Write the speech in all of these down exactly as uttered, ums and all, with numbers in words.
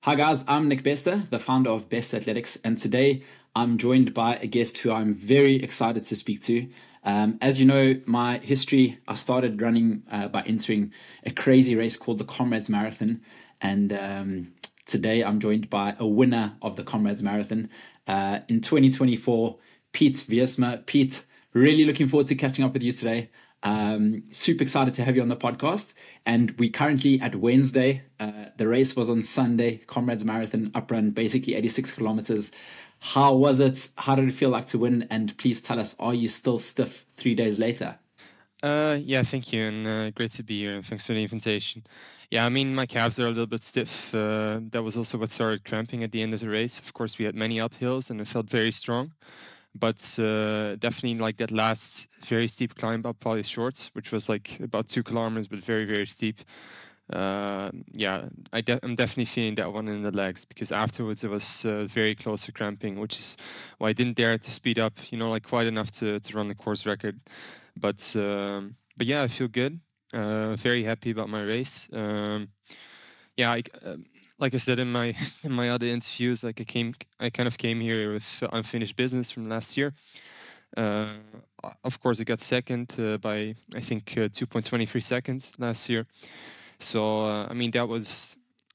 Hi guys, I'm Nick Bester, the founder of Best Athletics, and today I'm joined by a guest who I'm very excited to speak to. Um, as you know, my history, I started running uh, by entering a crazy race called the Comrades Marathon, and um, today I'm joined by a winner of the Comrades Marathon uh, in twenty twenty-four, Pete Wiersma. Pete, really looking forward to catching up with you today. Um, super excited to have you on the podcast. And we currently at Wednesday. Uh, the race was on Sunday, Comrades Marathon up run, basically eighty-six kilometers. How was it? How did it feel like to win? And please tell us, are you still stiff three days later? Uh, yeah, thank you, and uh, great to be here, and thanks for the invitation. Yeah, I mean, my calves are a little bit stiff. Uh, that was also what started cramping at the end of the race. Of course, we had many uphills, and it felt very strong, but uh, definitely like that last very steep climb up Polly Shorts, which was like about two kilometers, but very, very steep. Uh, yeah, I de- I'm definitely feeling that one in the legs because afterwards it was uh, very close to cramping, which is why I didn't dare to speed up, you know, like quite enough to, to run the course record. But um, but yeah, I feel good. Uh, very happy about my race. Um, yeah, I, um, like I said in my in my other interviews, like I came, I kind of came here with unfinished business from last year. Uh, of course, I got second uh, by I think uh, two point two three seconds last year. So uh, I mean that was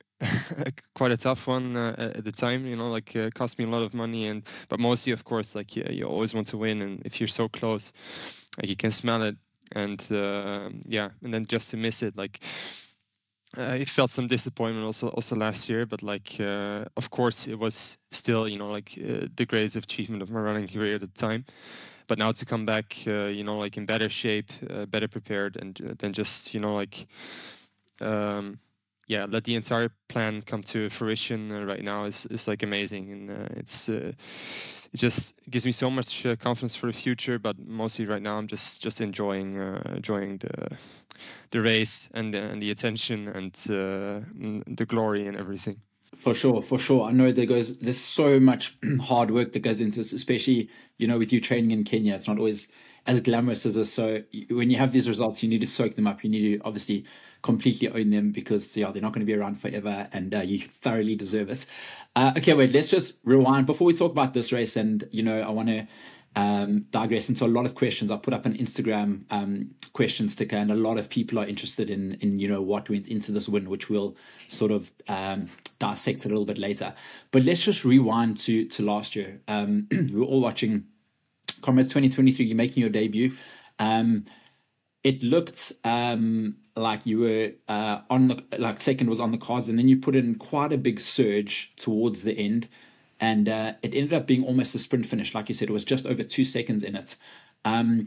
quite a tough one uh, at the time. You know, like uh, cost me a lot of money, and but mostly, of course, like yeah, you always want to win, and if you're so close, like you can smell it, and uh, yeah, and then just to miss it, like. Uh, it felt some disappointment also also last year, but like uh, of course it was still you know like uh, the greatest achievement of my running career at the time. But now to come back, uh, you know, like in better shape, uh, better prepared, and uh, then just you know like um, yeah, let the entire plan come to fruition uh, right now is, is like amazing, and uh, it's uh, it just gives me so much uh, confidence for the future. But mostly right now, I'm just just enjoying uh, enjoying the the race and and the attention and uh, the glory and everything. For sure, for sure. I know there goes there's so much hard work that goes into this, especially you know with you training in Kenya. It's not always as glamorous as this. So when you have these results, you need to soak them up. You need to obviously completely own them because yeah, they're not going to be around forever, and uh, you thoroughly deserve it. Uh, okay, wait. Let's just rewind before we talk about this race, and you know I want to um, digress into a lot of questions. I put up an Instagram um, question sticker, and a lot of people are interested in in you know what went into this win, which we'll sort of um, dissect a little bit later. But let's just rewind to to last year. Um, we were all watching Comrades twenty twenty-three. You're making your debut. Um, it looked um, like you were uh, on the like second was on the cards, and then you put in quite a big surge towards the end, and uh, it ended up being almost a sprint finish. Like you said, it was just over two seconds in it. Um,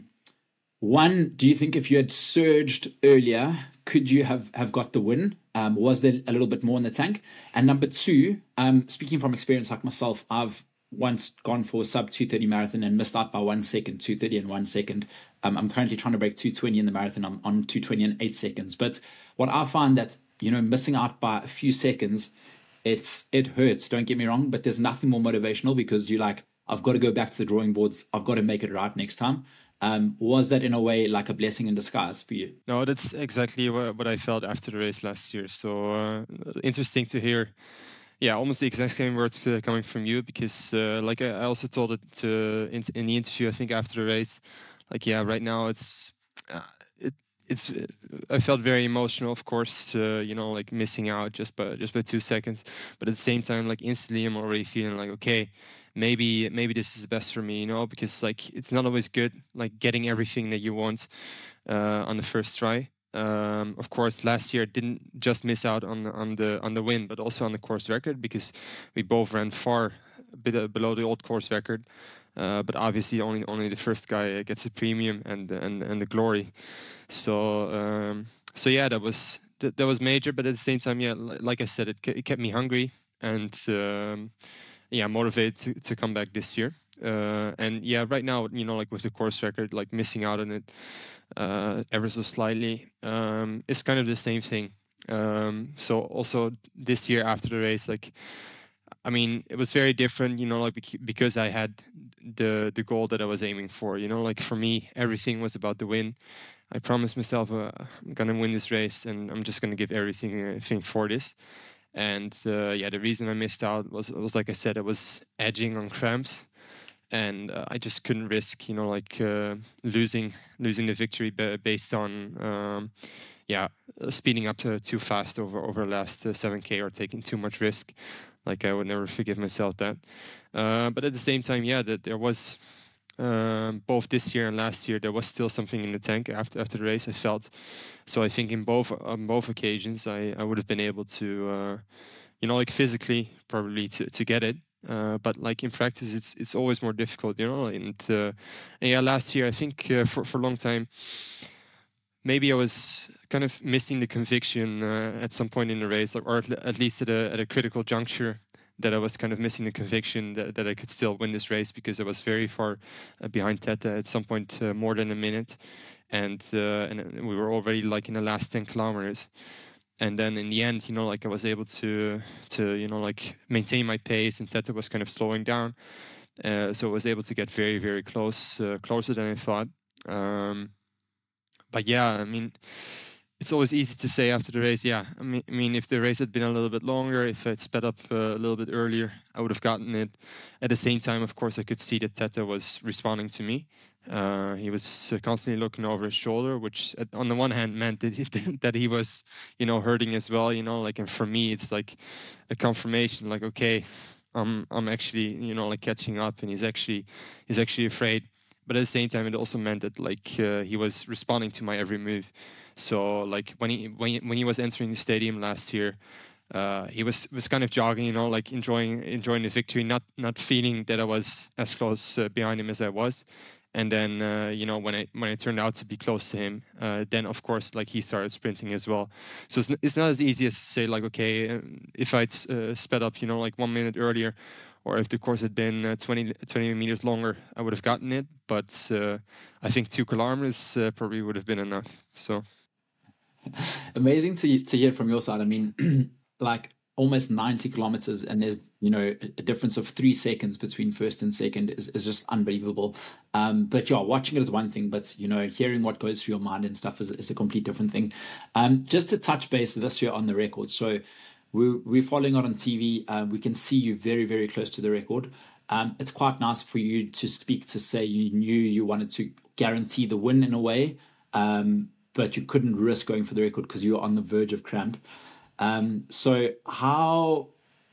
one, do you think if you had surged earlier, could you have have got the win? Um, was there a little bit more in the tank? And number two, um, speaking from experience like myself, I've once gone for a sub two thirty marathon and missed out by one second, two thirty and one second. Um, I'm currently trying to break two twenty in the marathon. I'm on two twenty and eight seconds. But what I find that, you know, missing out by a few seconds, it's it hurts, don't get me wrong, but there's nothing more motivational because you're like, I've got to go back to the drawing boards. I've got to make it right next time. Um, was that in a way like a blessing in disguise for you? No, that's exactly what, what I felt after the race last year. So uh, interesting to hear. Yeah, almost the exact same words uh, coming from you because, uh, like I, I also told it to, in, in the interview. I think after the race, like yeah, right now it's uh, it it's uh, I felt very emotional, of course, uh, you know, like missing out just by just by two seconds. But at the same time, like instantly, I'm already feeling like okay, maybe maybe this is best for me, you know, because like it's not always good, like getting everything that you want uh, on the first try. Um, of course, last year didn't just miss out on the, on the on the win, but also on the course record because we both ran far a bit below the old course record. Uh, but obviously, only only the first guy gets a premium and and and the glory. So um, so yeah, that was that, that was major. But at the same time, yeah, like I said, it, it kept me hungry and um, yeah, motivated to, to come back this year. Uh, and yeah, right now, you know, like with the course record, like missing out on it uh, ever so slightly, um, it's kind of the same thing. Um, so also this year after the race, like, I mean, it was very different, you know, like because I had the the goal that I was aiming for. You know, like for me, everything was about the win. I promised myself uh, I'm gonna win this race, and I'm just gonna give everything everything for this. And uh, yeah, the reason I missed out was was like I said, I was edging on cramps, and uh, I just couldn't risk, you know, like uh, losing losing the victory b- based on um, yeah uh, speeding up uh, too fast over over the last uh, seven K or taking too much risk. Like I would never forgive myself that. Uh, but at the same time, yeah, that there was um, both this year and last year, there was still something in the tank after after the race. I felt so. I think in both on both occasions, I I would have been able to, uh, you know, like physically probably to to get it. Uh, but like in practice, it's it's always more difficult, you know. And, uh, and yeah, last year I think uh, for for a long time, maybe I was kind of missing the conviction uh, at some point in the race, or at, at least at a at a critical juncture, that I was kind of missing the conviction that, that I could still win this race, because I was very far uh, behind Teta at some point, uh, more than a minute, and uh, and we were already like in the last ten kilometers. And then in the end, you know, like I was able to to you know like maintain my pace, and Teta was kind of slowing down, uh, so I was able to get very very close, uh, closer than I thought. Um, but yeah, I mean, it's always easy to say after the race. Yeah, I mean, I mean, if the race had been a little bit longer, if I'd sped up uh, a little bit earlier, I would have gotten it. At the same time, of course, I could see that Teta was responding to me. Uh, he was uh, constantly looking over his shoulder, which uh, on the one hand meant that he, that he was, you know, hurting as well. You know, like, and for me, it's like a confirmation, like, okay, I'm I'm actually, you know, like catching up, and he's actually he's actually afraid. But at the same time, it also meant that like uh, he was responding to my every move. So like when he when he, when he was entering the stadium last year, uh, he was was kind of jogging, you know, like enjoying enjoying the victory, not not feeling that I was as close uh, behind him as I was. And then uh, you know when I when I turned out to be close to him, uh, then of course like he started sprinting as well. So it's, n- it's not as easy as to say like, okay, um, if I'd uh, sped up, you know, like one minute earlier, or if the course had been uh, twenty, twenty meters longer, I would have gotten it. But uh, I think two kilometers uh, probably would have been enough. So. Amazing to to hear from your side. I mean, like almost ninety kilometers, and there's you know a, a difference of three seconds between first and second is, is just unbelievable. Um, but yeah, watching it is one thing, but you know, hearing what goes through your mind and stuff is, is a complete different thing. Um, just to touch base this year on the record, so we're, we're following it on T V. Uh, we can see you very very close to the record. Um, it's quite nice for you to speak to say you knew you wanted to guarantee the win in a way. Um, but you couldn't risk going for the record because you were on the verge of cramp. Um, so how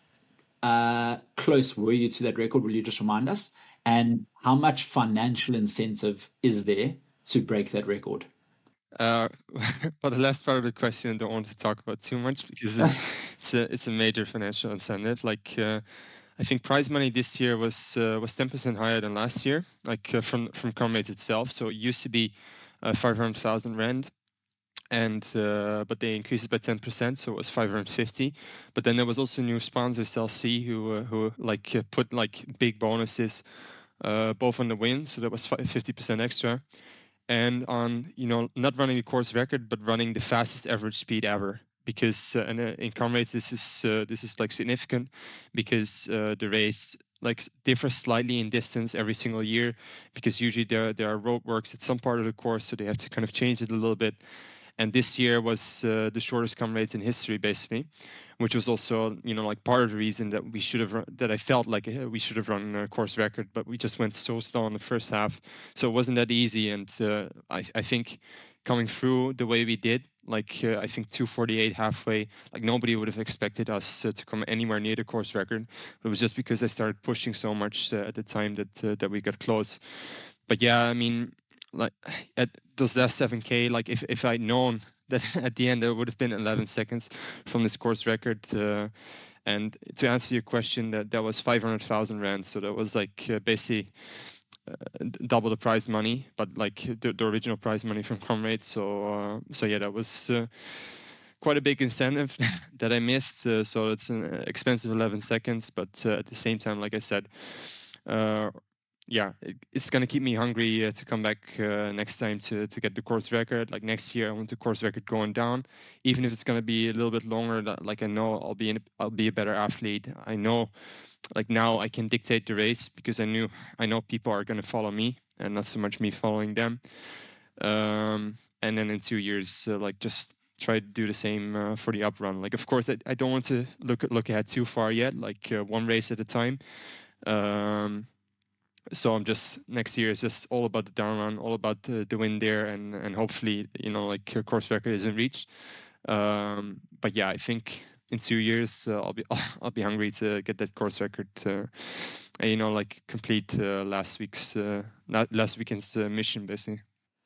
uh, close were you to that record? Will you just remind us? And how much financial incentive is there to break that record? Uh, but the last part of the question, I don't want to talk about too much, because it, it's a it's a major financial incentive. Like uh, I think prize money this year was uh, was ten percent higher than last year, like uh, from from Comrades itself. So it used to be uh, five hundred thousand rand, and uh, but they increased it by ten percent, so it was five hundred fifty. But then there was also new sponsors, L C, who uh, who like uh, put like big bonuses, uh, both on the win, so that was fifty percent extra, and on, you know, not running the course record, but running the fastest average speed ever. Because uh, and, uh, in Comrades, this is uh, this is like significant, because uh, the race like differs slightly in distance every single year, because usually there there are roadworks at some part of the course, so they have to kind of change it a little bit. And this year was uh, the shortest Comrades in history, basically, which was also, you know, like part of the reason that we should have run, that I felt like uh, we should have run a course record, but we just went so slow in the first half, so it wasn't that easy. And uh, I, I think coming through the way we did, like uh, I think two forty-eight halfway, like nobody would have expected us uh, to come anywhere near the course record. It was just because I started pushing so much uh, at the time that uh, that we got close. But yeah, I mean, like at those last seven K, like if, if I'd known that at the end there would have been eleven seconds from this course record. Uh, and to answer your question, that that was five hundred thousand rand. So that was like uh, basically uh, double the prize money, but like the, the original prize money from Comrades. So, uh, so yeah, that was uh, quite a big incentive that I missed. Uh, so it's an expensive eleven seconds, but uh, at the same time, like I said, uh, yeah, it, it's gonna keep me hungry uh, to come back uh, next time to to get the course record. Like next year, I want the course record going down, even if it's gonna be a little bit longer. That, like I know I'll be in, I'll be a better athlete. I know, like now I can dictate the race, because I knew I know people are gonna follow me and not so much me following them. Um, and then in two years, uh, like just try to do the same uh, for the up run. Like, of course, I, I don't want to look look ahead too far yet. Like uh, one race at a time. Um, so I'm just next year is just all about the down run, all about the, the win there, and and hopefully, you know, like a course record isn't reached. Um, but yeah, I think in two years uh, I'll be I'll be hungry to get that course record. Uh, and, you know, like complete uh, last week's uh, last weekend's uh, mission basically.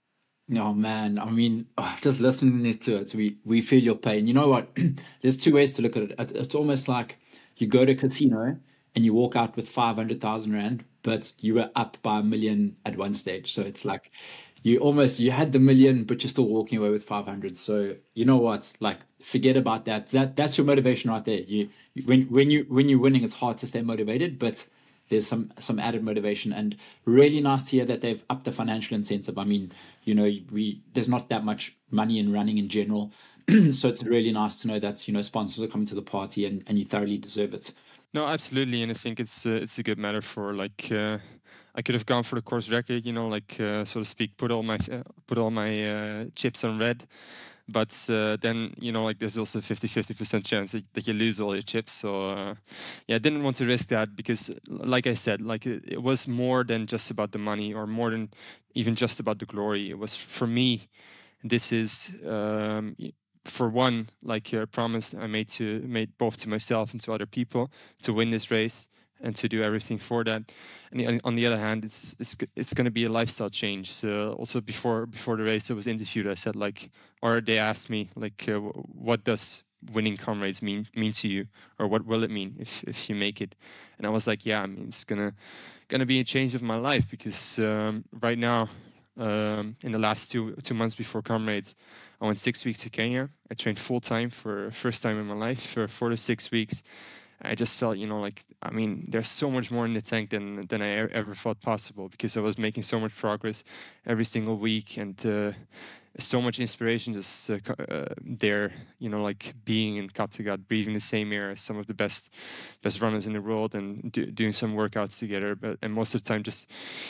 Oh man, I mean, oh, just listening to it, we we feel your pain. You know what? There's two ways to look at it. It's it's almost like you go to a casino and you walk out with five hundred thousand rand, but you were up by a million at one stage. So it's like you almost you had the million, but you're still walking away with five hundred. So you know what? Like forget about that. That that's your motivation right there. You you- when when you when you're winning, it's hard to stay motivated, but there's some some added motivation, and really nice to hear that they've upped the financial incentive. I mean, you know, we there's not that much money in running in general, so it's really nice to know that you know sponsors are coming to the party, and and you thoroughly deserve it. No, absolutely, and I think it's uh, it's a good matter for like uh, I could have gone for the course record, you know, like uh, so to speak, put all my uh, put all my uh, chips on red. But uh, then, you know, like there's also fifty fifty percent chance that, that you lose all your chips. So uh, yeah, I didn't want to risk that because, like I said, like it, it was more than just about the money or more than even just about the glory. It was for me. This is um, for one, like a promise I made to made both to myself and to other people to win this race and to do everything for that. And on the other hand, it's it's it's going to be a lifestyle change. So also before before the race, I was interviewed. I said like, or they asked me like, uh, what does winning comrades mean mean to you, or what will it mean if if you make it? And I was like, yeah, I mean, it's gonna gonna be a change of my life because um, right now, um, in the last two two months before comrades, I went six weeks to Kenya. I trained full time for first time in my life for four to six weeks. I just felt, you know, like, I mean, there's so much more in the tank than than I e- ever thought possible because I was making so much progress every single week and uh, so much inspiration just uh, uh, there, you know, like being in Kattegat, breathing the same air as some of the best best runners in the world and do, doing some workouts together. But and most of the time, just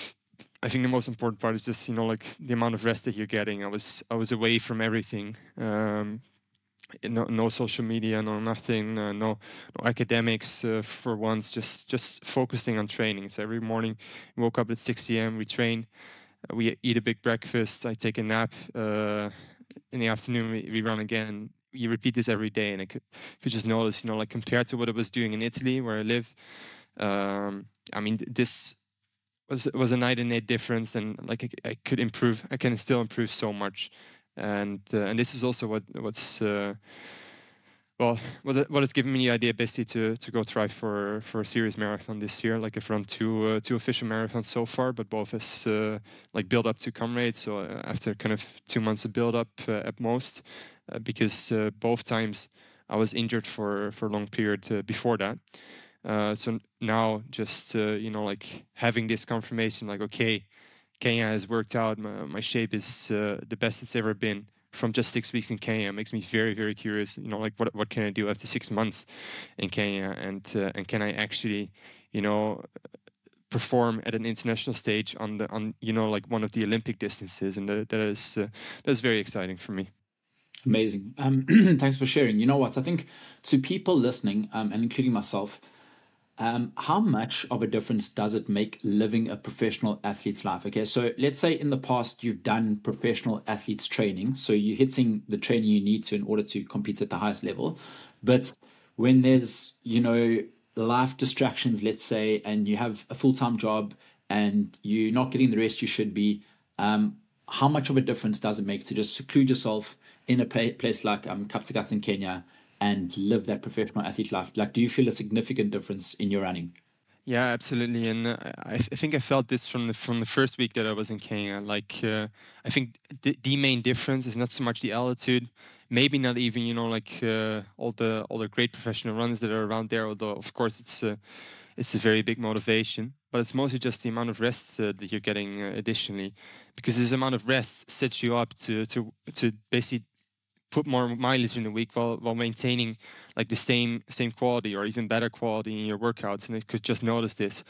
I think the most important part is just, you know, like the amount of rest that you're getting. I was I was away from everything. Um, no, no social media, no nothing, uh, no, no academics uh, for once. Just just focusing on training. So every morning, we woke up at six a m. We train, uh, we eat a big breakfast. I take a nap. Uh, in the afternoon, we, we run again. You repeat this every day, and I could could just notice, you know, like compared to what I was doing in Italy, where I live. Um, I mean, this was was a night and day difference, and like I, I could improve. I can still improve so much, and uh, and this is also what what's. Uh, well, what what has given me the idea basically to to go try for for a serious marathon this year. Like I've run two uh, two official marathons so far, but both as uh, like build up to comrades. So uh, after kind of two months of build up uh, at most, uh, because uh, both times I was injured for for a long period uh, before that. Uh, so now just uh, you know like having this confirmation, like okay, Kenya has worked out. My, my shape is uh, the best it's ever been from just six weeks in Kenya. It makes me very, very curious. You know, like what what can I do after six months in Kenya, and uh, and can I actually, you know, perform at an international stage on the on you know like one of the Olympic distances, and that, that is uh, that is very exciting for me. Amazing. Um, thanks for sharing. You know what? I think to people listening, um, and including myself, um, how much of a difference does it make living a professional athlete's life? Okay, so let's say in the past you've done professional athletes training, so you're hitting the training you need to in order to compete at the highest level. But when there's, you know, life distractions, let's say, and you have a full time job and you're not getting the rest you should be, um, how much of a difference does it make to just seclude yourself in a place like um, Kapstagat in Kenya and live that professional athlete life? Like, do you feel a significant difference in your running? Yeah, absolutely, and uh, I, I think I felt this from the from the first week that I was in Kenya. Like, uh, I think the, the main difference is not so much the altitude, maybe not even you know like uh, all the all the great professional runners that are around there. Although of course it's a it's a very big motivation, but it's mostly just the amount of rest uh, that you're getting uh, additionally, because this amount of rest sets you up to to to basically put more mileage in a week while while maintaining like the same same quality or even better quality in your workouts, and I could just notice this.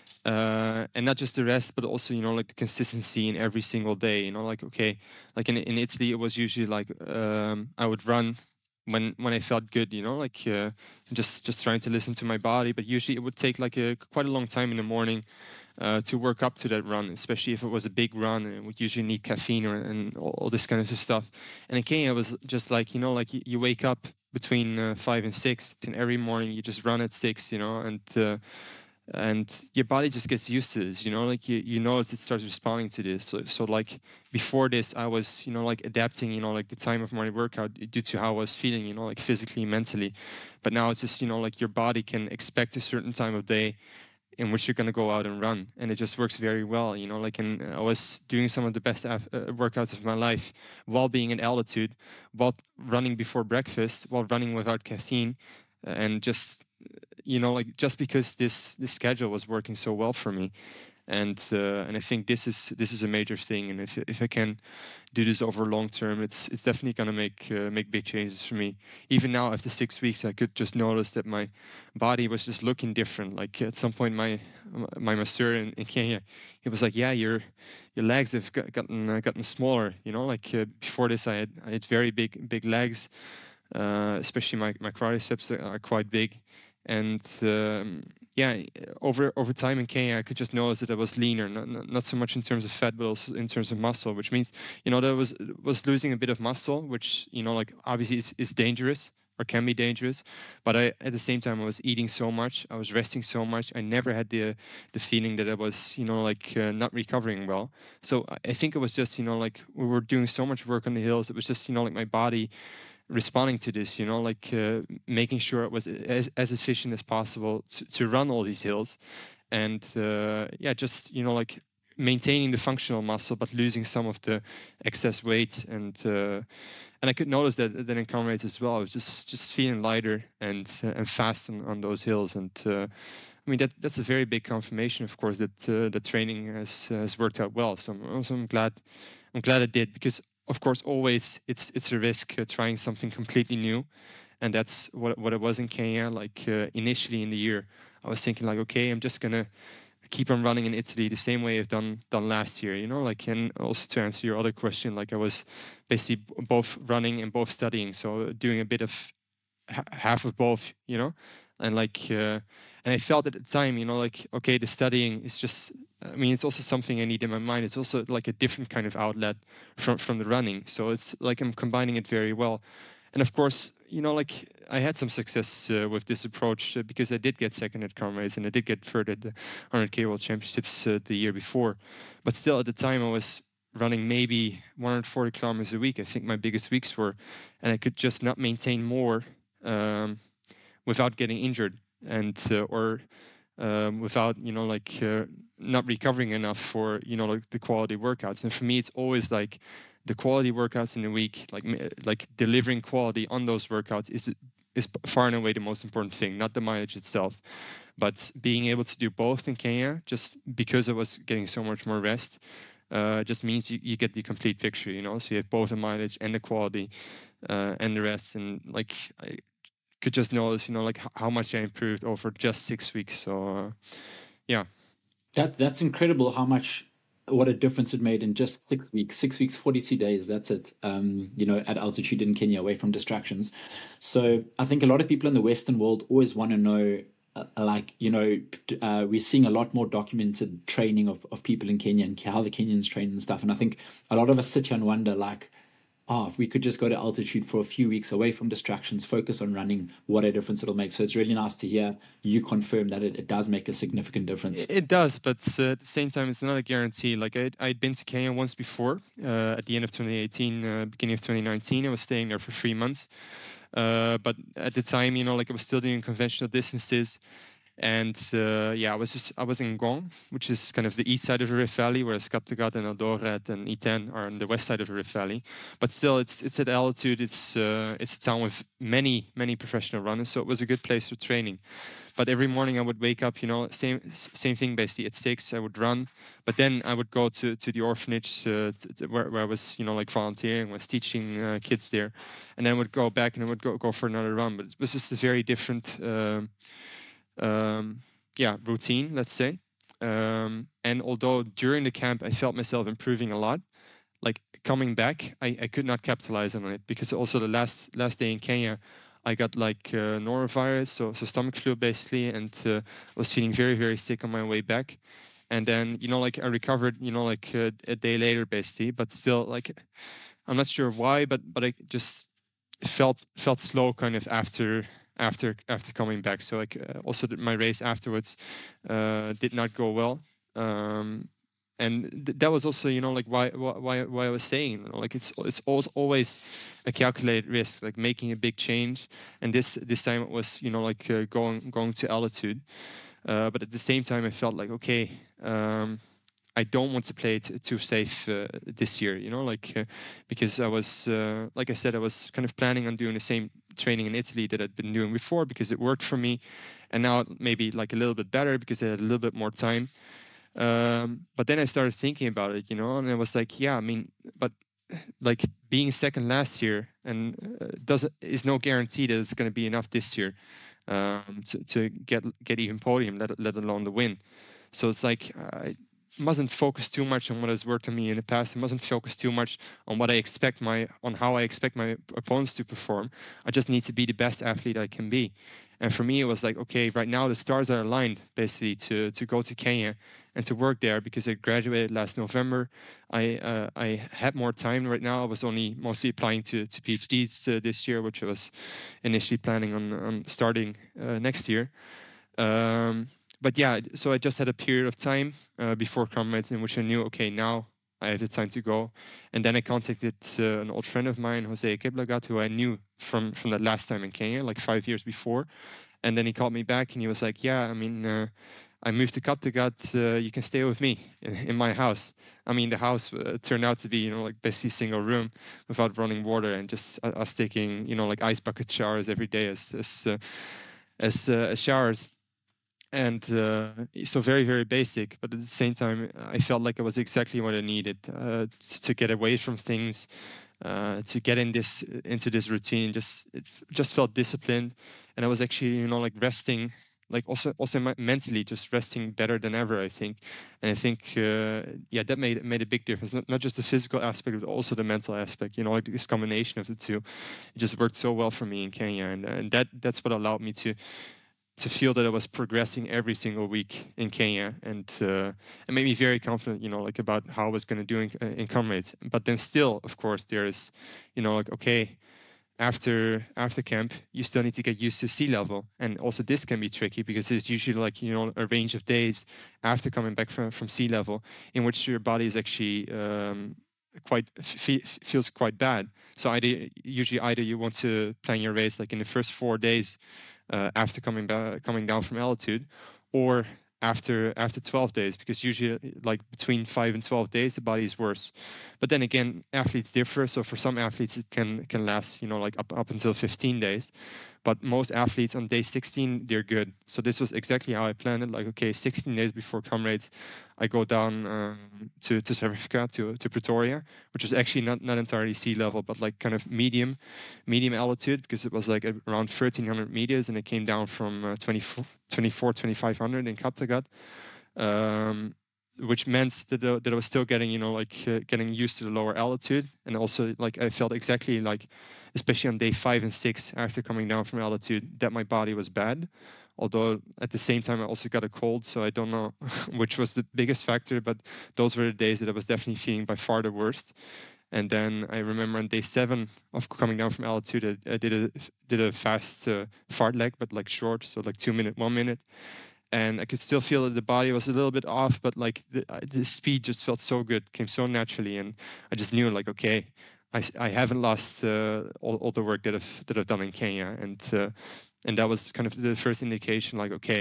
Uh, and not just the rest, but also, you know, like the consistency in every single day. You know, like okay, like in in Italy, it was usually like um, I would run when when I felt good. You know, like uh, just just trying to listen to my body. But usually, it would take like a quite a long time in the morning uh, to work up to that run, especially if it was a big run and would usually need caffeine or, and all, all this kind of stuff. And in Kenya, it was just like, you know, like you, you wake up between uh, five and six, and every morning you just run at six, you know, and uh, and your body just gets used to this, you know, like you you notice it starts responding to this. So, so like before this, I was, you know, like adapting, you know, like the time of my workout due to how I was feeling, you know, like physically, mentally. But now it's just, you know, like your body can expect a certain time of day in which you're going to go out and run, and it just works very well, you know, like in I was doing some of the best af- uh, workouts of my life while being in altitude, while running before breakfast, while running without caffeine, and just, you know, like just because this this schedule was working so well for me. And uh, and I think this is this is a major thing, and if if I can do this over long term, it's it's definitely going to make uh, make big changes for me. Even now, after six weeks, I could just notice that my body was just looking different. Like at some point, my my masseur in, in Kenya, he was like, "Yeah, your your legs have got, gotten uh, gotten smaller." You know, like uh, before this, I had I had very big big legs, uh, especially my my quadriceps are quite big, and um, yeah, over over time in Kenya, I could just notice that I was leaner, not, not not so much in terms of fat, but also in terms of muscle, which means, you know, that I was was losing a bit of muscle, which, you know, like obviously is, is dangerous or can be dangerous, but I at the same time I was eating so much, I was resting so much, I never had the the feeling that I was, you know, like uh, not recovering well. So I I think it was just, you know, like we were doing so much work on the hills, it was just, you know, like my body responding to this, you know, like uh, making sure it was as, as efficient as possible to, to run all these hills, and uh, yeah, just, you know, like maintaining the functional muscle but losing some of the excess weight. And uh, and I could notice that then in comrades as well, I was just just feeling lighter and uh, and fast on, on those hills. And uh, I mean, that that's a very big confirmation, of course, that uh, the training has has worked out well. So I'm also I'm glad I'm glad it did, because of course always it's it's a risk uh, trying something completely new, and that's what what it was in Kenya. Like uh, initially in the year, I was thinking like, okay, I'm just gonna keep on running in Italy the same way I've done done last year, you know, like. And also to answer your other question, like I was basically both running and both studying, so doing a bit of half of both, you know. And like uh, and I felt at the time, you know, like okay, the studying is just, I mean, it's also something I need in my mind. It's also like a different kind of outlet from from the running, so it's like I'm combining it very well. And of course, you know, like I had some success uh, with this approach uh, because I did get second at comrades and I did get third at the one hundred K World Championships uh, the year before. But still, at the time, I was running maybe one hundred forty kilometers a week. I think my biggest weeks were, and I could just not maintain more um, without getting injured, and uh, or um, without, you know, like uh, not recovering enough for, you know, like the quality workouts. And for me, it's always like the quality workouts in a week, like like delivering quality on those workouts is is far and away the most important thing, not the mileage itself. But being able to do both in Kenya, just because I was getting so much more rest, uh, just means you, you get the complete picture, you know. So you have both the mileage and the quality uh, and the rest. And like I could just notice, you know, like how much I improved over just six weeks. So uh, yeah. That that's incredible how much what a difference it made in just six weeks. Six weeks, forty-two days. That's it. Um, you know, at altitude in Kenya, away from distractions. So I think a lot of people in the Western world always want to know, uh, like, you know, uh, we're seeing a lot more documented training of of people in Kenya and how the Kenyans train and stuff. And I think a lot of us sit here and wonder, like, oh, if we could just go to altitude for a few weeks away from distractions, focus on running, what a difference it'll make. So it's really nice to hear you confirm that it, it does make a significant difference. It does, but uh, at the same time, it's not a guarantee. Like I, I'd been to Kenya once before, uh, at the end of twenty eighteen, uh, beginning of twenty nineteen. I was staying there for three months. Uh, but at the time, you know, like I was still doing conventional distances, And uh, yeah, I was just I was in Gong, which is kind of the east side of the Rift Valley, whereas Kattegat and Eldoret and Iten are on the west side of the Rift Valley. But still, it's it's at altitude. It's uh, it's a town with many many professional runners, so it was a good place for training. But every morning I would wake up, you know, same same thing basically. At six I would run, but then I would go to to the orphanage uh, to, to where, where I was, you know, like volunteering, was teaching uh, kids there, and then I would go back and I would go go for another run. But it was just a very different. Um, um, yeah, routine, let's say. Um, and although during the camp I felt myself improving a lot, like coming back, I, I could not capitalize on it because also the last last day in Kenya, I got like uh, norovirus, so so stomach flu basically, and uh, was feeling very very sick on my way back. And then you know like I recovered, you know like uh, a day later basically, but still like I'm not sure why, but but I just felt felt slow kind of after after after coming back. So like uh, also my race afterwards uh, did not go well. Um, and th- that was also you know like why why why I was saying you know, like it's it's always always a calculated risk, like making a big change. And this this time it was you know like uh, going going to altitude. Uh, but at the same time I felt like okay. Um, I don't want to play it too safe uh, this year, you know, like uh, because I was, uh, like I said, I was kind of planning on doing the same training in Italy that I'd been doing before because it worked for me, and now maybe like a little bit better because I had a little bit more time. Um, but then I started thinking about it, you know, and I was like, yeah, I mean, but like being second last year and uh, doesn't is no guarantee that it's going to be enough this year um, to to get get even podium, let let alone the win. So it's like I mustn't focus too much on what has worked on me in the past. I mustn't focus too much on what I expect my on how I expect my opponents to perform. I just need to be the best athlete I can be. And for me, it was like, okay, right now the stars are aligned basically to to go to Kenya and to work there because I graduated last November. I uh, I had more time right now. I was only mostly applying to to PhDs uh, this year, which I was initially planning on on starting uh, next year. Um, but yeah, so I just had a period of time uh, before Comrades in which I knew, okay, now I have the time to go. And then I contacted uh, an old friend of mine, Jose Keblagat, who I knew from from that last time in Kenya, like five years before. And then he called me back and he was like, yeah, I mean, uh, I moved to Kattegat. Uh, you can stay with me in, in my house. I mean, the house uh, turned out to be, you know, like basically single room without running water and just uh, us taking, you know, like ice bucket showers every day as as uh, as, uh, as showers. And uh, so very very basic, but at the same time I felt like it was exactly what I needed uh, to get away from things, uh, to get in this into this routine. Just it just felt disciplined, and I was actually you know like resting, like also also mentally just resting better than ever, I think. And I think uh, yeah, that made made a big difference, not, not just the physical aspect but also the mental aspect, you know, like this combination of the two. It just worked so well for me in Kenya, and, and that that's what allowed me to to feel that I was progressing every single week in Kenya, and uh, it made me very confident, you know, like about how I was going to do in, in Comrades. But then still, of course, there's, you know, like okay, after after camp, you still need to get used to sea level, and also this can be tricky because there's usually like you know a range of days after coming back from from sea level in which your body is actually um, quite f- feels quite bad. So either usually either you want to plan your race like in the first four days uh, after coming back, coming down from altitude, or after after twelve days, because usually like between five and twelve days the body is worse. But then again, athletes differ. So for some athletes it can can last you know like up up until fifteen days, but most athletes on day sixteen they're good. So this was exactly how I planned it. Like okay, sixteen days before Comrades, I go down um, to to South Africa, to to Pretoria, which was actually not not entirely sea level, but like kind of medium medium altitude, because it was like around thirteen hundred meters, and it came down from uh, twenty-four, twenty-five hundred in Kattegat. Um, which meant that, uh, that I was still getting, you know, like uh, getting used to the lower altitude. And also like I felt exactly like, especially on day five and six after coming down from altitude, that my body was bad. Although at the same time I also got a cold, so I don't know which was the biggest factor, but those were the days that I was definitely feeling by far the worst. And then I remember on day seven of coming down from altitude, I, I did a did a fast uh, fartlek, but like short, so like two minute, one minute, and I could still feel that the body was a little bit off, but like the, the speed just felt so good, came so naturally, and I just knew like okay, I, I haven't lost uh, all, all the work that I've that I've done in Kenya, and uh, and that was kind of the first indication like okay,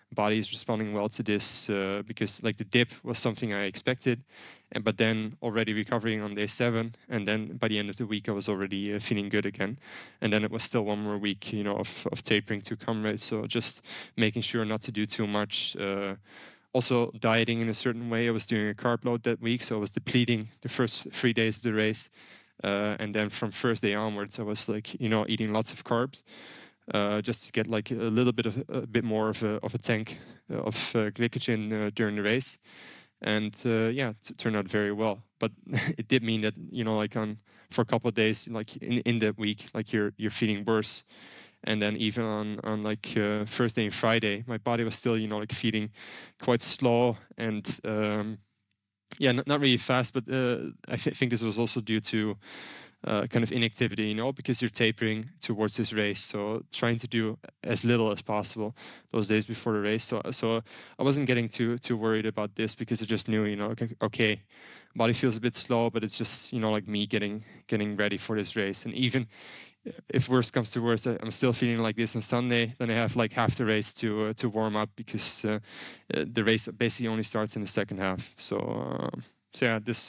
body is responding well to this, uh, because like the dip was something I expected, and but then already recovering on day seven, and then by the end of the week I was already uh, feeling good again, and then it was still one more week, you know, of, of tapering to comrades. So just making sure not to do too much. Uh, also dieting in a certain way. I was doing a carb load that week, so I was depleting the first three days of the race, uh, and then from first day onwards, I was like, you know, eating lots of carbs, uh, just to get like a little bit of a bit more of a of a tank of uh, glycogen uh, during the race, and uh, yeah, it turned out very well. But it did mean that, you know, like on for a couple of days, like in in that week, like you're you're feeling worse. And then even on on like uh, Thursday and Friday, my body was still, you know, like feeling quite slow and um, yeah, not, not really fast. But uh, I th- think this was also due to uh, kind of inactivity, you know, because you're tapering towards this race. So trying to do as little as possible those days before the race. So so I wasn't getting too too worried about this, because I just knew, you know, okay, okay, body feels a bit slow, but it's just, you know, like me getting getting ready for this race. And even if worst comes to worst, I'm still feeling like this on Sunday. Then I have like half the race to uh, to warm up, because uh, uh, the race basically only starts in the second half. So uh, so yeah, this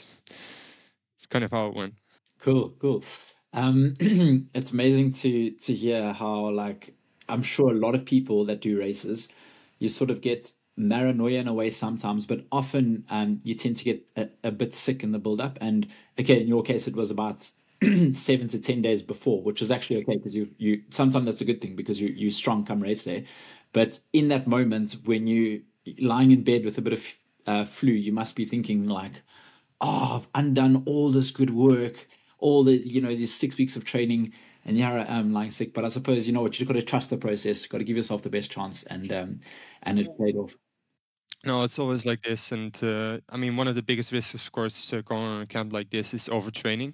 is kind of how it went. Cool, cool. Um, it's amazing to to hear how, like, I'm sure a lot of people that do races, you sort of get paranoia in a way sometimes, but often um, you tend to get a, a bit sick in the build up. And okay, in your case, it was about seven to ten days before, which is actually okay, because you you sometimes that's a good thing, because you you strong come race day. But in that moment when you lying in bed with a bit of uh, flu, you must be thinking like, oh, I've undone all this good work, all the, you know, these six weeks of training, and here I am lying sick. But I suppose, you know what, you just got to trust the process, got to give yourself the best chance, and um, and it paid off. No, it's always like this, and uh, I mean, one of the biggest risks, of course, uh, going on a camp like this is overtraining.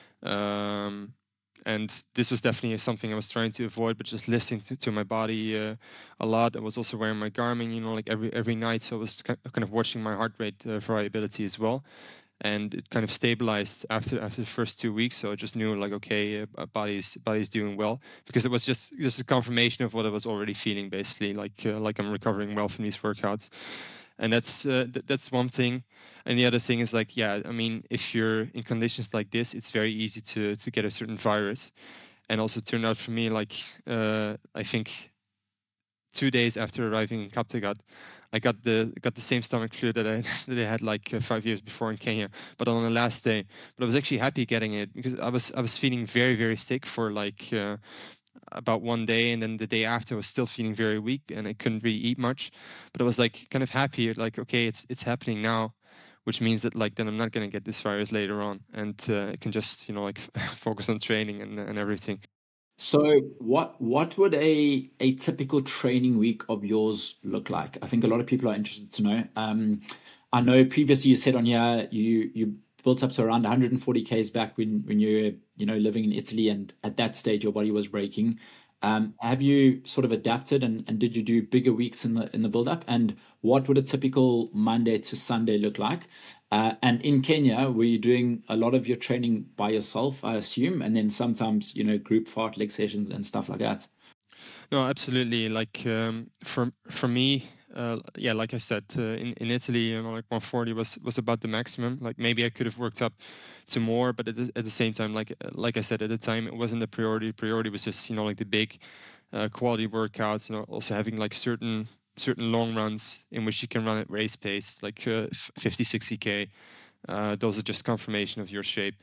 Um, and this was definitely something I was trying to avoid, but just listening to, to my body uh, a lot. I was also wearing my Garmin, you know, like every every night, so I was kind of watching my heart rate uh, variability as well, and it kind of stabilized after after the first two weeks. So I just knew like, okay, uh, body's body's doing well, because it was just just a confirmation of what I was already feeling, basically, like uh, like I'm recovering well from these workouts. And that's uh, th- that's one thing. And the other thing is like, yeah, I mean, if you're in conditions like this, it's very easy to to get a certain virus. And also turned out for me, like uh, I think two days after arriving in Kaptagat, I got the got the same stomach flu that I that I had like uh, five years before in Kenya, but on the last day. But I was actually happy getting it, because I was I was feeling very very sick for like uh, about one day, and then the day after I was still feeling very weak and I couldn't really eat much. But I was like kind of happy, like, okay, it's it's happening now, which means that like then I'm not gonna get this virus later on, and uh, I can just, you know, like focus on training and and everything. So what what would a a typical training week of yours look like? I think a lot of people are interested to know. Um, I know previously you said on here you you built up to around one hundred forty Ks back when when you were, you know, living in Italy, and at that stage your body was breaking. Um, have you sort of adapted, and, and did you do bigger weeks in the in the build up? And what would a typical Monday to Sunday look like? Uh, and in Kenya, were you doing a lot of your training by yourself, I assume, and then sometimes, you know, group fartlek sessions and stuff like that? No, absolutely. Like um, for for me, uh, yeah, like I said, uh, in in Italy, you know, like one forty was was about the maximum. Like maybe I could have worked up to more, but at the, at the same time, like uh, like I said, at the time it wasn't a priority. Priority was just, you know, like the big uh, quality workouts. You know, also having like certain certain long runs in which you can run at race pace, like uh, fifty, sixty k. Uh, those are just confirmation of your shape.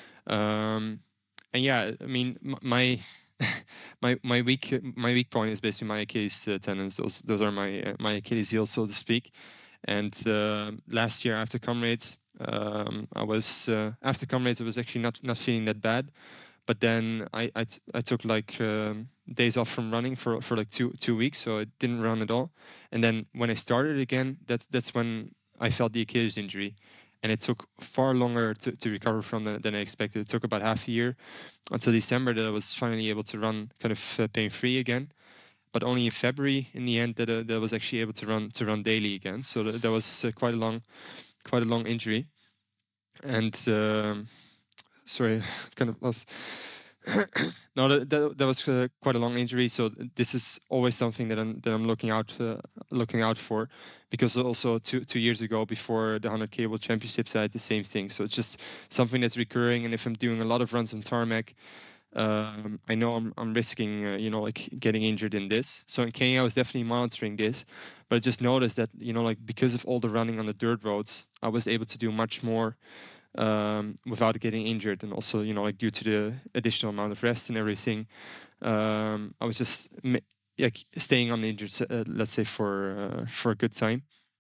Um, and yeah, I mean, m- my my my weak my weak point is basically my Achilles uh, tendons. Those those are my uh, my Achilles heel, so to speak. And uh, last year after Comrades, um, I was uh, after Comrades, I was actually not not feeling that bad. But then I I, t- I took like um, days off from running for for like two two weeks, so I didn't run at all. And then when I started again, that's that's when I felt the Achilles injury, and it took far longer to, to recover from than, than I expected. It took about half a year until December that I was finally able to run kind of uh, pain free again. But only in February, in the end, that, uh, that I was actually able to run to run daily again. So that, that was uh, quite a long, quite a long injury. And um, sorry, kind of lost. no, that, that, that was uh, quite a long injury. So this is always something that I'm that I'm looking out uh, looking out for, because also two two years ago, before the one hundred K World Championships, I had the same thing. So it's just something that's recurring. And if I'm doing a lot of runs on tarmac, um, I know I'm I'm risking uh, you know like getting injured in this. So in Kenya, I was definitely monitoring this, but I just noticed that you know like because of all the running on the dirt roads, I was able to do much more um, without getting injured, and also you know like due to the additional amount of rest and everything, um, I was just like staying uninjured, uh, let's say for uh, for a good time,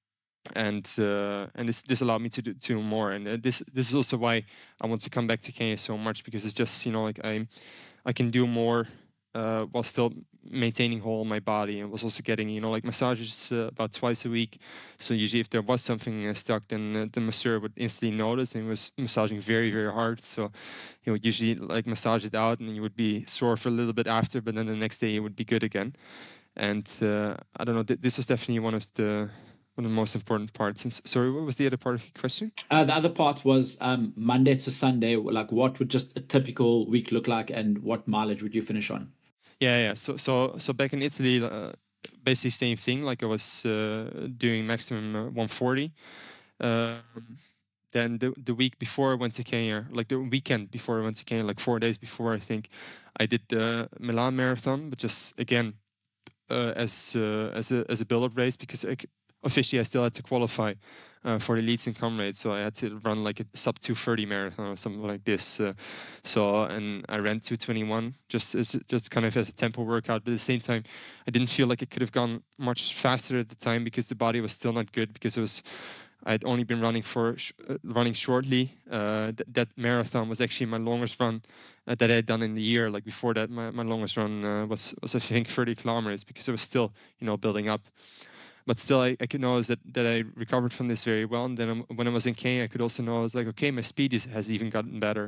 and uh, and this this allowed me to do, do more, and uh, this this is also why I want to come back to Kenya so much, because it's just you know like I I can do more uh, while still maintaining whole my body, and was also getting you know like massages uh, about twice a week. So usually if there was something uh, stuck, then uh, the masseur would instantly notice, and he was massaging very very hard. So he would usually like massage it out, and you would be sore for a little bit after, but then the next day it would be good again. And uh, I don't know, th- this was definitely one of the one of the most important parts. And s- sorry, what was the other part of your question? Uh, the other part was um, Monday to Sunday. Like, what would just a typical week look like, and what mileage would you finish on? Yeah, yeah. So, so, so back in Italy, uh, basically same thing. Like I was uh, doing maximum uh, one forty. Um, then the the week before I went to Kenya, like the weekend before I went to Kenya, like four days before, I think I did the Milan Marathon, but just again uh, as uh, as a as a build-up race, because I, officially I still had to qualify uh, for the leads and comrades, so I had to run like a sub two thirty marathon or something like this. Uh, so and I ran two twenty-one just as just kind of as a tempo workout, but at the same time, I didn't feel like it could have gone much faster at the time, because the body was still not good, because it was I'd only been running for sh- uh, running shortly. Uh, th- that marathon was actually my longest run uh, that I had done in the year. Like before that, my, my longest run uh, was was I think thirty kilometers, because it was still you know building up. But still, I, I could notice that that I recovered from this very well. And then um, when I was in Kenya, I could also know I was like, okay, my speed is, has even gotten better.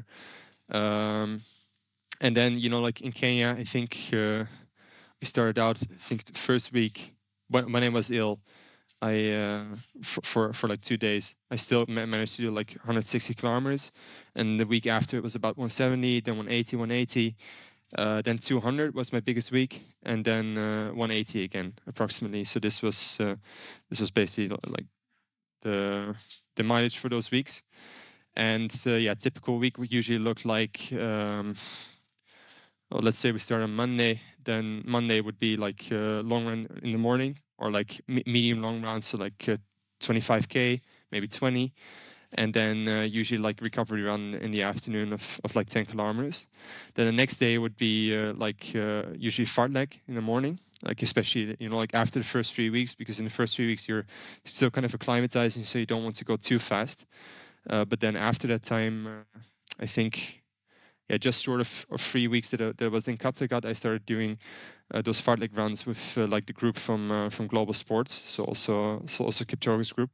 Um, and then you know like in Kenya, I think uh, we started out. I think the first week when when I was ill. I uh, for, for for like two days, I still ma- managed to do like one hundred sixty kilometers, and the week after it was about one seventy, then one eighty, one eighty, uh, then two hundred was my biggest week, and then uh, one eighty again, approximately. So this was uh, this was basically like the the mileage for those weeks, and uh, yeah, typical week would usually look like. Um, well, let's say we start on Monday, then Monday would be like uh, long run in the morning, or like me- medium long run, so like uh, twenty-five K, maybe twenty, and then uh, usually like recovery run in the afternoon of, of like ten kilometers. Then the next day would be uh, like uh, usually fartlek in the morning, like especially you know like after the first three weeks, because in the first three weeks you're still kind of acclimatizing, so you don't want to go too fast. Uh, but then after that time, uh, I think yeah, just sort of, of three weeks that I, that I was in Kaptagat, I started doing uh, those fartlek runs with uh, like the group from uh, from Global Sports, so also so also Kipchoge's group.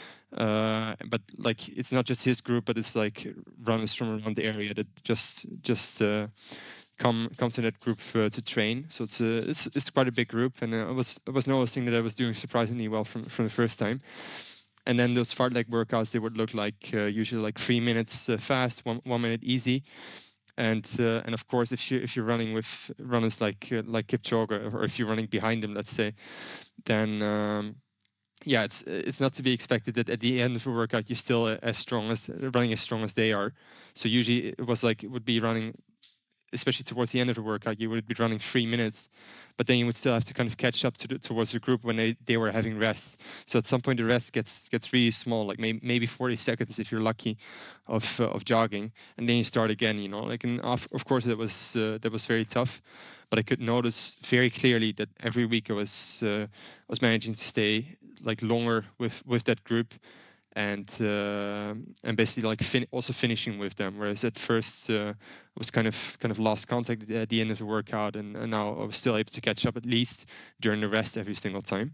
Uh, but like it's not just his group, but it's like runners from around the area that just just uh, come come to that group uh, to train. So it's a, it's it's quite a big group, and uh, I was I was noticing that I was doing surprisingly well from from the first time. And then those fartlek workouts, they would look like uh, usually like three minutes uh, fast, one one minute easy, and uh, and of course if you if you're running with runners like uh, like Kipchoge, or if you're running behind them, let's say, then um, yeah, it's it's not to be expected that at the end of a workout you're still as strong as running as strong as they are. So usually it was like it would be running, especially towards the end of the workout, you would be running three minutes, but then you would still have to kind of catch up to the, towards the group when they, they were having rest. So at some point the rest gets gets really small, like maybe maybe forty seconds if you're lucky, of uh, of jogging, and then you start again. You know, like and of, of course that was uh, that was very tough, but I could notice very clearly that every week I was uh, was managing to stay like longer with with that group, and uh, and basically like fin- also finishing with them. Whereas at first uh, I was kind of kind of lost contact at the end of the workout, and, and now I was still able to catch up at least during the rest every single time.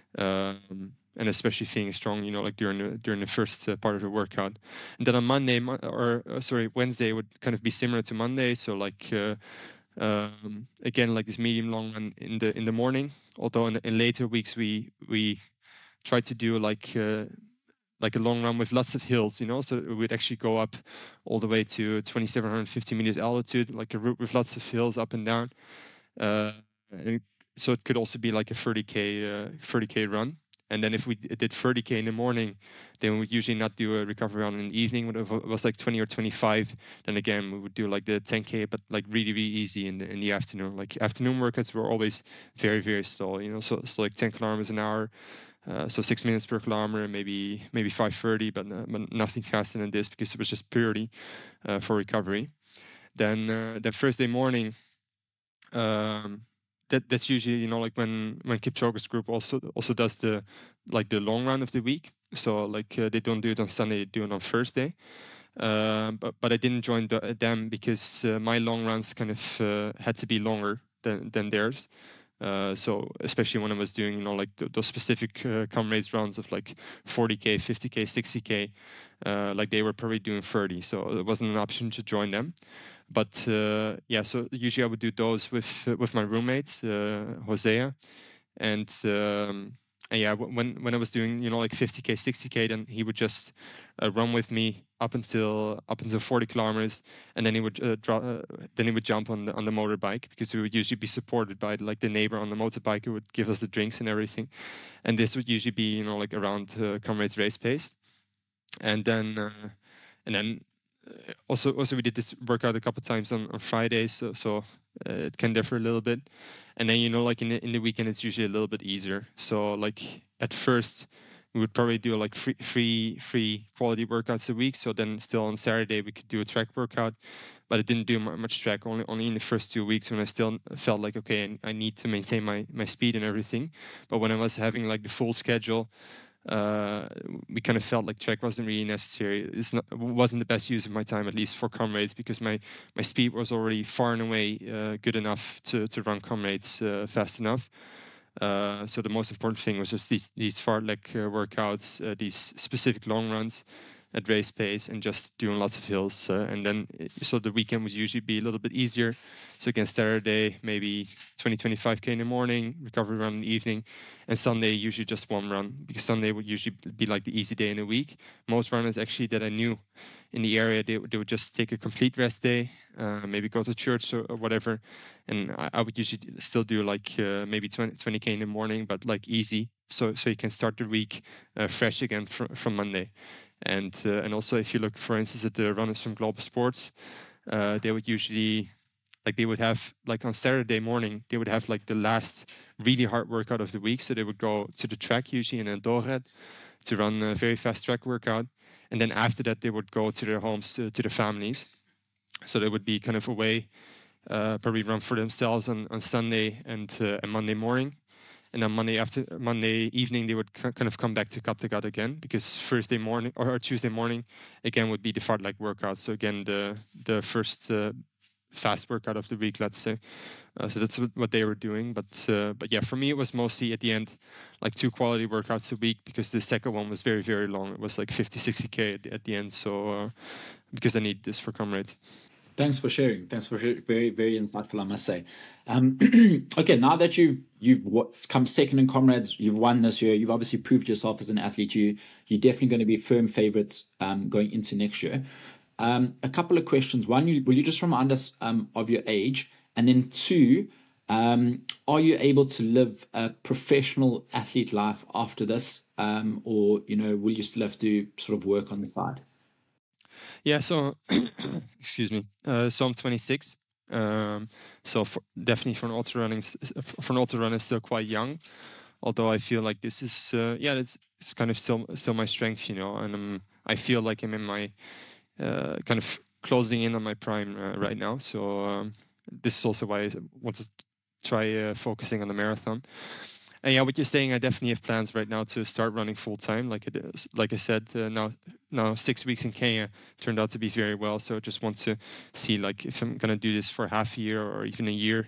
Um, and especially feeling strong, you know, like during the during the first uh, part of the workout. And then on Monday, or uh, sorry, Wednesday would kind of be similar to Monday. So like uh, um, again, like this medium long run in the in the morning. Although in, in later weeks we we try to do like uh, like a long run with lots of hills, you know. So it would actually go up all the way to twenty-seven fifty meters altitude, like a route with lots of hills up and down. Uh, and so it could also be like a thirty K uh, thirty K run. And then if we did thirty K in the morning, then we would usually not do a recovery run in the evening. When it was like twenty or twenty-five, then again, we would do like the ten K, but like really, really easy in the, in the afternoon. Like afternoon workouts were always very, very slow, you know, so, so like ten kilometers an hour. Uh, so six minutes per kilometer, maybe maybe five thirty, but, uh, but nothing faster than this because it was just purely uh, for recovery. Then uh, the Thursday morning, um, that that's usually, you know, like when when Kipchoge's group also also does the like the long run of the week. So like uh, they don't do it on Sunday, they do it on Thursday. Uh, but but I didn't join the, them because uh, my long runs kind of uh, had to be longer than than theirs. Uh, so especially when I was doing, you know, like th- those specific uh, comrades runs of like forty K, fifty K, sixty K, uh, like they were probably doing thirty. So it wasn't an option to join them. But uh, yeah, so usually I would do those with uh, with my roommate, uh, Hosea. And, um, and yeah, when when I was doing, you know, like fifty K, sixty K, then he would just uh, run with me up until up until forty kilometers, and then he would uh, draw, uh, then he would jump on the on the motorbike, because we would usually be supported by like the neighbor on the motorbike who would give us the drinks and everything. And this would usually be, you know, like around uh, comrades race pace. And then uh, and then uh, also also we did this workout a couple times on, on Fridays, so, so uh, it can differ a little bit. And then, you know, like in the, in the weekend it's usually a little bit easier. So like at first we would probably do like three three three quality workouts a week. So then still on Saturday we could do a track workout, but I didn't do much track, only only in the first two weeks when I still felt like, okay, I, I need to maintain my my speed and everything. But when I was having like the full schedule, uh, we kind of felt like track wasn't really necessary. It's not, it wasn't the best use of my time, at least for comrades, because my, my speed was already far and away uh, good enough to, to run comrades uh, fast enough. Uh, so the most important thing was just these these fartlek uh, workouts, uh, these specific long runs at race pace, and just doing lots of hills. Uh, and then so the weekend would usually be a little bit easier. So again, Saturday maybe twenty, twenty-five K in the morning, recovery run in the evening, and Sunday usually just one run, because Sunday would usually be like the easy day in the week. Most runners actually that I knew in the area, they, they would just take a complete rest day, uh, maybe go to church or, or whatever. And I, I would usually still do like uh, maybe twenty K in the morning, but like easy. So so you can start the week uh, fresh again from, from Monday. And uh, and also if you look, for instance, at the runners from Global Sports, uh, they would usually, like they would have like on Saturday morning, they would have like the last really hard workout of the week. So they would go to the track usually in Dordrecht to run a very fast track workout. And then after that, they would go to their homes, to, to their families. So they would be kind of away, uh, probably run for themselves on, on Sunday and, uh, and Monday morning. And then Monday after Monday evening, they would c- kind of come back to Kattegat again, because Thursday morning or, or Tuesday morning again would be the fartlek workout. So again, the the first uh, fast workout of the week, let's say. Uh, so that's what they were doing. But uh, but yeah, for me it was mostly at the end like two quality workouts a week, because the second one was very very long. It was like fifty, sixty K at the, at the end. So uh, because I need this for comrades. Thanks for sharing. Thanks for sharing. Very, very insightful, I must say. Um, okay, now that you've you've come second in comrades, you've won this year. You've obviously proved yourself as an athlete. You you're definitely going to be firm favorites um, going into next year. Um, a couple of questions. One, will you just remind us um, of your age, and then two, um, are you able to live a professional athlete life after this, um, or you know, will you still have to sort of work on the side? Yeah, so excuse me. Uh, so I'm twenty-six. Um, so for, definitely for an ultra running, for an ultra runner, still quite young. Although I feel like this is, uh, yeah, it's, it's kind of still still my strength, you know, and um, I feel like I'm in my uh, kind of closing in on my prime uh, right now. So um, this is also why I want to try uh, focusing on the marathon. And yeah, what you're saying, I definitely have plans right now to start running full time. Like it is, like I said, uh, now now six weeks in Kenya turned out to be very well. So I just want to see like if I'm gonna do this for half a year or even a year.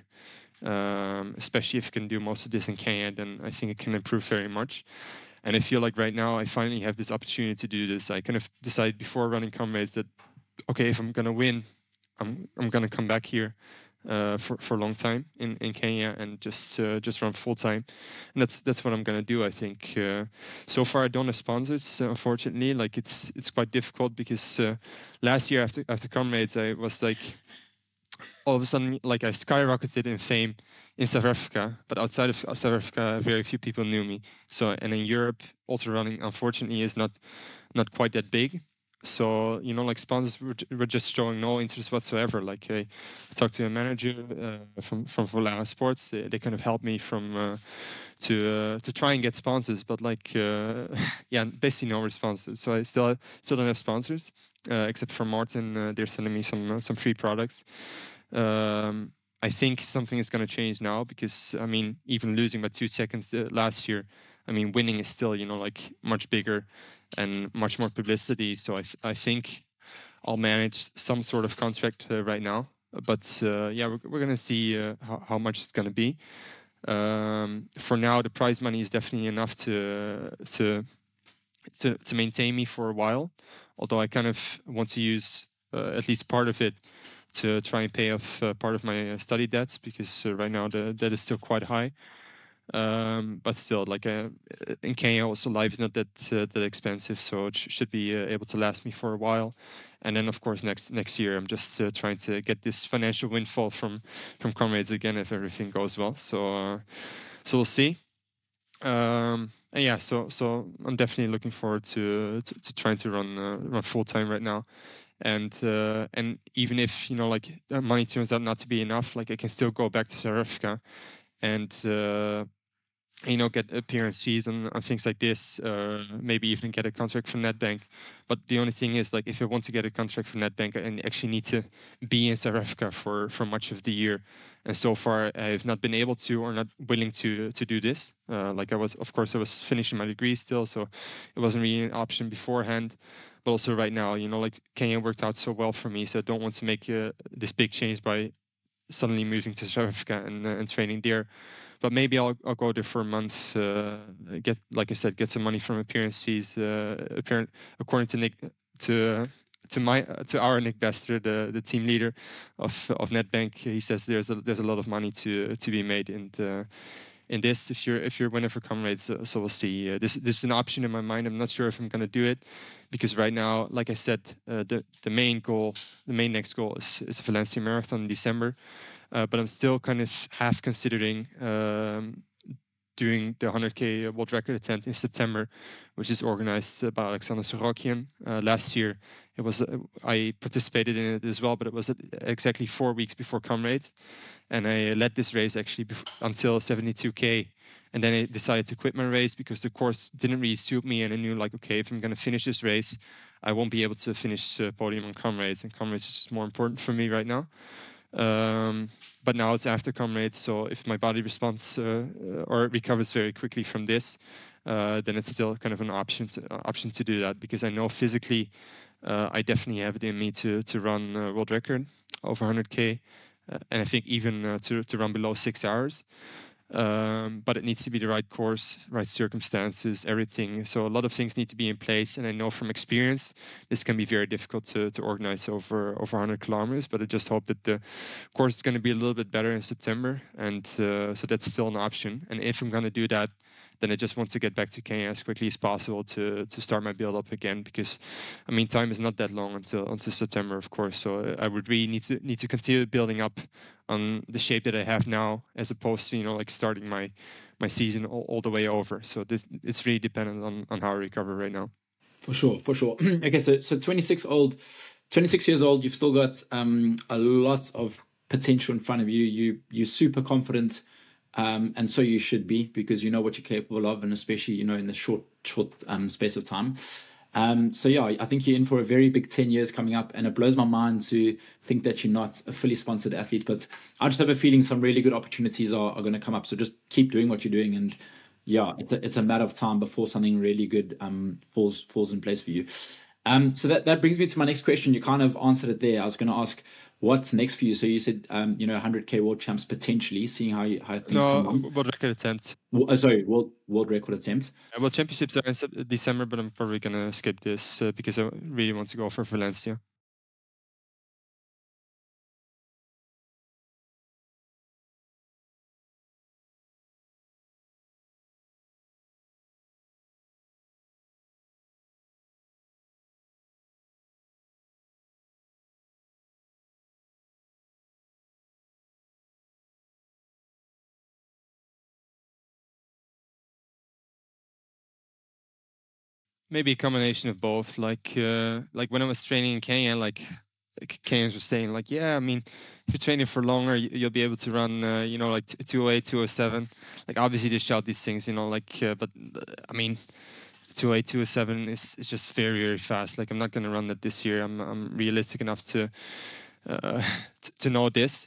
Um, especially if I can do most of this in Kenya, then I think it can improve very much. And I feel like right now I finally have this opportunity to do this. I kind of decided before running comrades that okay, if I'm gonna win, I'm I'm gonna come back here uh, for for a long time in, in Kenya and just uh, just run full time, and that's that's what I'm gonna do. I think uh, so far I don't have sponsors, uh, unfortunately. Like it's it's quite difficult because uh, last year after after Comrades I was like all of a sudden like I skyrocketed in fame in South Africa, but outside of South Africa very few people knew me. So and in Europe ultra running unfortunately is not not quite that big. So you know, like sponsors were, were just showing no interest whatsoever. Like I, I talked to a manager uh, from from Volana Sports. They, they kind of helped me from uh, to uh, to try and get sponsors, but like uh, yeah, basically no responses. So I still still don't have sponsors uh, except for Martin. Uh, they're sending me some uh, some free products. Um, I think something is going to change now because I mean, even losing by two seconds uh, last year, I mean, winning is still you know like much bigger and much more publicity. So I th- I think I'll manage some sort of contract uh, right now. But uh, yeah, we're, we're gonna see uh, how, how much it's gonna be. Um, for now, the prize money is definitely enough to to to to maintain me for a while. Although I kind of want to use uh, at least part of it to try and pay off uh, part of my uh, study debts because uh, right now the debt is still quite high. Um, but still, like uh, in Kenya, also life is not that uh, that expensive, so it sh- should be uh, able to last me for a while. And then, of course, next next year, I'm just uh, trying to get this financial windfall from from Comrades again if everything goes well. So uh, so we'll see. Um, and yeah, so so I'm definitely looking forward to to, to trying to run uh, run full time right now. And uh, and even if you know like money turns out not to be enough, like I can still go back to South Africa and. Uh, you know, get appearance fees and, and things like this. Uh, maybe even get a contract from Nedbank. But the only thing is, like, if I want to get a contract from Nedbank, I actually need to be in South Africa for for much of the year. And so far, I've not been able to or not willing to to do this. Uh, like I was, of course, I was finishing my degree still, so it wasn't really an option beforehand. But also right now, you know, like Kenya worked out so well for me, so I don't want to make uh, this big change by suddenly moving to South Africa and, uh, and training there. But maybe I'll I'll go there for a month. Uh, get like I said, get some money from appearance fees. Uh, apparent according to Nick to. To my to our Nick Bester, the, the team leader of of Nedbank, he says there's a there's a lot of money to to be made in the, in this if you're if you're winning for Comrades. So, so we'll see. Uh, this this is an option in my mind. I'm not sure if I'm gonna do it because right now, like I said, uh, the the main goal, the main next goal is is a Valencia Marathon in December. Uh, but I'm still kind of half considering um, doing the one hundred K world record attempt in September, which is organized by Alexander Sorokian. Uh, last year, it was uh, I participated in it as well, but it was exactly four weeks before Comrades, and I led this race actually bef- until seventy-two K. And then I decided to quit my race because the course didn't really suit me, and I knew like, okay, if I'm going to finish this race, I won't be able to finish uh, podium on Comrades, and Comrades is more important for me right now. Um, but now it's after Comrades, so if my body responds uh, or recovers very quickly from this, uh, then it's still kind of an option to, uh, option to do that because I know physically uh, I definitely have it in me to to run uh, world record over one hundred K, uh, and I think even uh, to to run below six hours. Um, but it needs to be the right course, right circumstances, everything. So a lot of things need to be in place, and I know from experience this can be very difficult to, to organize over over one hundred kilometers. But I just hope that the course is going to be a little bit better in September, and uh, so that's still an option. And if I'm going to do that, then I just want to get back to Kenya as quickly as possible to to start my build up again, because I mean time is not that long until until September, of course. So I would really need to need to continue building up on the shape that I have now, as opposed to you know like starting my my season all, all the way over. So this it's really dependent on on how I recover right now. For sure, for sure. Okay, so so twenty-six old, twenty-six years old. You've still got um a lot of potential in front of you. You you're super confident, um, and so you should be because you know what you're capable of, and especially you know in the short short um space of time. Um, so yeah, I think you're in for a very big ten years coming up, and it blows my mind to think that you're not a fully sponsored athlete. But I just have a feeling some really good opportunities are, are going to come up. So just keep doing what you're doing, and yeah, it's a, it's a matter of time before something really good um falls falls in place for you. Um, so that that brings me to my next question. You kind of answered it there. I was going to ask what's next for you. So you said um you know one hundred K world champs potentially, seeing how you, how things No, come on. world record attempt. Well, uh, sorry, world world record attempt. Well, championships are in Sep- December, but I'm probably gonna skip this uh, because I really want to go for Valencia. maybe a combination of both. Like uh, like when I was training in Kenya, like Kenyans were saying, like, yeah, I mean, if you're training for longer, you'll be able to run, uh, you know, like two oh eight, two oh seven. Like, obviously they shout these things, you know, like, uh, but uh, I mean, two oh eight, two oh seven is, is just very, very fast. Like, I'm not going to run that this year. I'm I'm realistic enough to uh, to, to know this.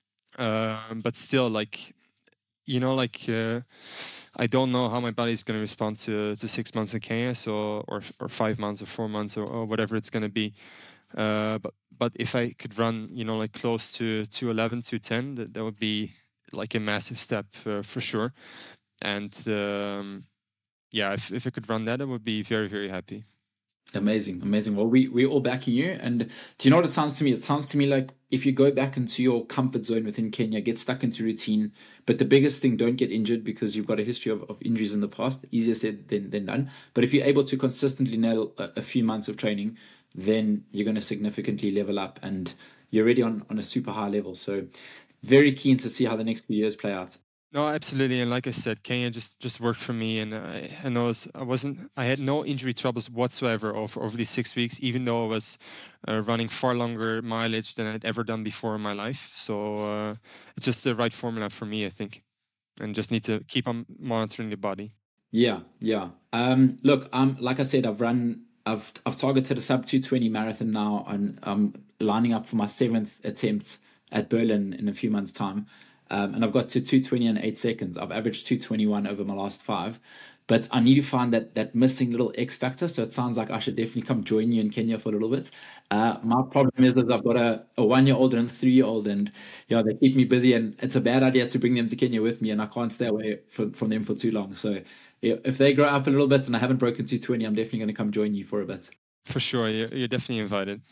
Um, but still, like, you know, like uh, I don't know how my body is going to respond to to six months in Kenya, so or or five months or four months or, or whatever it's going to be. Uh, but but if I could run, you know, like close to two eleven, two ten, that, that would be like a massive step uh, for sure. And um, yeah, if if I could run that, I would be very very happy. Amazing, amazing. Well, we we're all backing you. And do you know what it sounds to me? It sounds to me like if you go back into your comfort zone within Kenya, get stuck into routine. But the biggest thing, don't get injured because you've got a history of, of injuries in the past. Easier said than, than done. But if you're able to consistently nail a, a few months of training, then you're going to significantly level up and you're already on, on a super high level. So very keen to see how the next few years play out. No, absolutely, and like I said, Kenya just just worked for me, and I, I know I wasn't, I had no injury troubles whatsoever over over these six weeks, even though I was uh, running far longer mileage than I'd ever done before in my life. So uh, it's just the right formula for me, I think, and just need to keep on monitoring the body. Yeah, yeah. Um, look, um, like I said, I've run, I've I've targeted a sub two twenty marathon now, and I'm lining up for my seventh attempt at Berlin in a few months' time. Um, and I've got to two twenty in eight seconds. I've averaged two twenty-one over my last five, but I need to find that that missing little X factor. So it sounds like I should definitely come join you in Kenya for a little bit. Uh, my problem is that I've got a, a one year old and a three year old, and yeah, they keep me busy, and it's a bad idea to bring them to Kenya with me, and I can't stay away from, from them for too long. So yeah, if they grow up a little bit and I haven't broken two twenty, I'm definitely going to come join you for a bit. For sure, you're, you're definitely invited.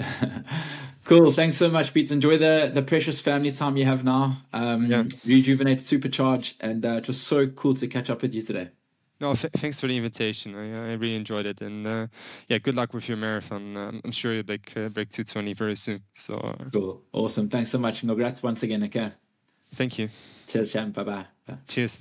Cool. Thanks so much, Pete. Enjoy the the precious family time you have now. Um, Yeah. Rejuvenate, supercharge, and uh, just so cool to catch up with you today. No, th- thanks for the invitation. I, I really enjoyed it, and uh, yeah, good luck with your marathon. Um, I'm sure you'll break uh, break two twenty very soon. So uh, Cool. Awesome. Thanks so much. And congrats once again. Okay. thank you. Cheers, champ. Bye bye. Cheers.